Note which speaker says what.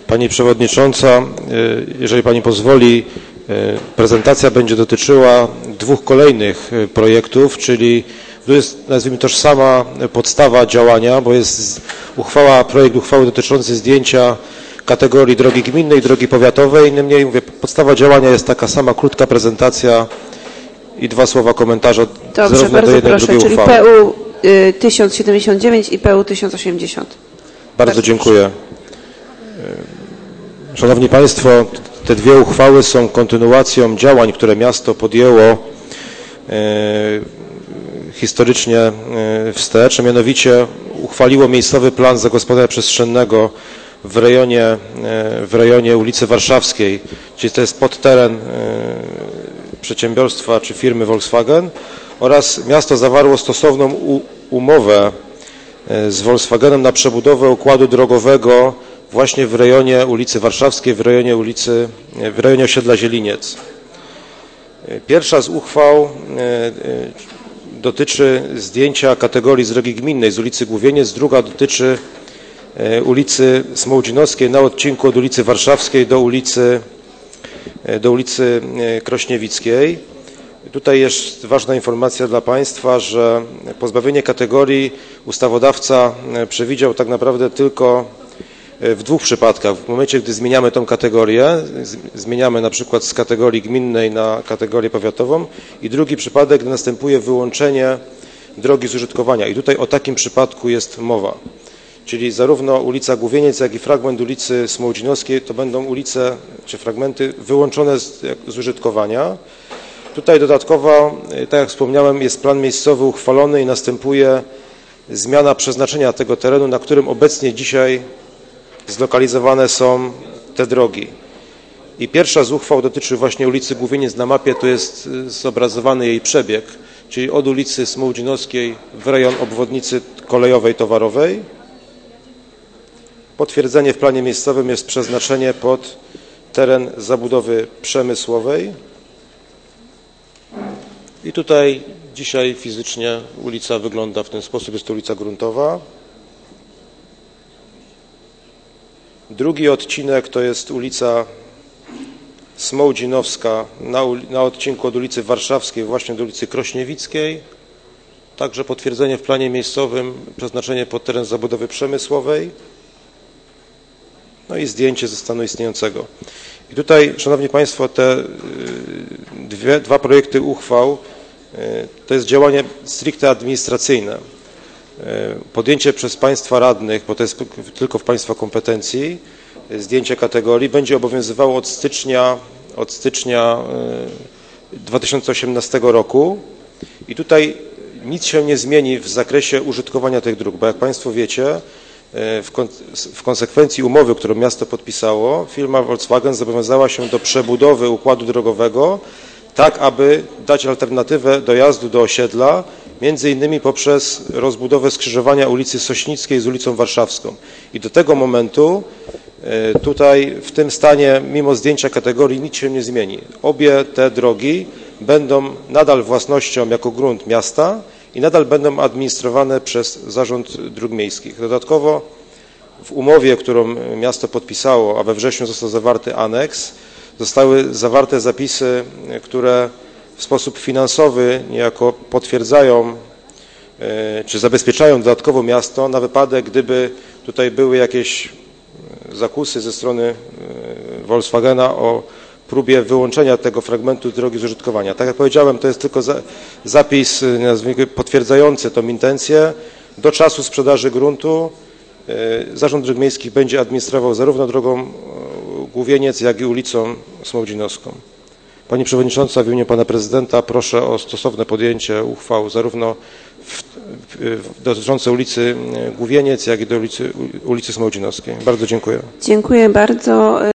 Speaker 1: Pani Przewodnicząca, jeżeli Pani pozwoli, prezentacja będzie dotyczyła dwóch kolejnych projektów, czyli tu jest, nazwijmy, tożsama podstawa działania, bo jest projekt uchwały dotyczący zdjęcia kategorii drogi gminnej i drogi powiatowej. Niemniej mówię, podstawa działania jest taka sama, krótka prezentacja i dwa słowa komentarza zarówno do jednej, jak i drugiej uchwały.
Speaker 2: PU 1079 i PU 1080.
Speaker 1: Bardzo dziękuję. Szanowni Państwo, te dwie uchwały są kontynuacją działań, które miasto podjęło historycznie wstecz, a mianowicie uchwaliło miejscowy plan zagospodarowania przestrzennego w rejonie ulicy Warszawskiej, czyli to jest podteren przedsiębiorstwa czy firmy Volkswagen, oraz miasto zawarło stosowną umowę z Volkswagenem na przebudowę układu drogowego właśnie w rejonie ulicy Warszawskiej, w rejonie osiedla Zieliniec. Pierwsza z uchwał dotyczy zdjęcia kategorii z drogi gminnej z ulicy Główieniec, druga dotyczy ulicy Smołdzinowskiej na odcinku od ulicy Warszawskiej do ulicy Krośniewickiej. Tutaj jest ważna informacja dla Państwa, że pozbawienie kategorii ustawodawca przewidział tak naprawdę tylko w dwóch przypadkach. W momencie, gdy zmieniamy tą kategorię, zmieniamy na przykład z kategorii gminnej na kategorię powiatową, i drugi przypadek, gdy następuje wyłączenie drogi z użytkowania. I tutaj o takim przypadku jest mowa. Czyli zarówno ulica Główieniec, jak i fragment ulicy Smołdzinowskiej to będą ulice czy fragmenty wyłączone z użytkowania. Tutaj dodatkowo, tak jak wspomniałem, jest plan miejscowy uchwalony i następuje zmiana przeznaczenia tego terenu, na którym obecnie dzisiaj zlokalizowane są te drogi. I pierwsza z uchwał dotyczy właśnie ulicy Główieniec. Na mapie tu jest zobrazowany jej przebieg, czyli od ulicy Smołdzinowskiej w rejon obwodnicy kolejowej towarowej. Potwierdzenie w planie miejscowym jest przeznaczenie pod teren zabudowy przemysłowej. I tutaj dzisiaj fizycznie ulica wygląda w ten sposób, jest to ulica gruntowa. Drugi odcinek to jest ulica Smołdzinowska na odcinku od ulicy Warszawskiej właśnie do ulicy Krośniewickiej. Także potwierdzenie w planie miejscowym, przeznaczenie pod teren zabudowy przemysłowej. No i zdjęcie ze stanu istniejącego. I tutaj, Szanowni Państwo, te dwa projekty uchwał to jest działanie stricte administracyjne. Podjęcie przez Państwa radnych, bo to jest tylko w Państwa kompetencji, zdjęcie kategorii będzie obowiązywało od stycznia 2018 roku i tutaj nic się nie zmieni w zakresie użytkowania tych dróg, bo jak Państwo wiecie, w konsekwencji umowy, którą miasto podpisało, firma Volkswagen zobowiązała się do przebudowy układu drogowego tak, aby dać alternatywę dojazdu do osiedla, między innymi poprzez rozbudowę skrzyżowania ulicy Sośnickiej z ulicą Warszawską. I do tego momentu tutaj w tym stanie, mimo zdjęcia kategorii, nic się nie zmieni. Obie te drogi będą nadal własnością jako grunt miasta i nadal będą administrowane przez Zarząd Dróg Miejskich. Dodatkowo w umowie, którą miasto podpisało, a we wrześniu został zawarty aneks, zostały zawarte zapisy, które w sposób finansowy niejako potwierdzają czy zabezpieczają dodatkowo miasto na wypadek, gdyby tutaj były jakieś zakusy ze strony Volkswagena o próbie wyłączenia tego fragmentu drogi z użytkowania. Tak jak powiedziałem, to jest tylko zapis potwierdzający tę intencję. Do czasu sprzedaży gruntu Zarząd Dróg Miejskich będzie administrował zarówno drogą Główieniec, jak i ulicą Smołdzinowską. Pani Przewodnicząca, w imieniu Pana Prezydenta proszę o stosowne podjęcie uchwał zarówno dotyczące ulicy Główieniec, jak i do ulicy Smołdzinowskiej. Bardzo dziękuję.
Speaker 2: Dziękuję bardzo.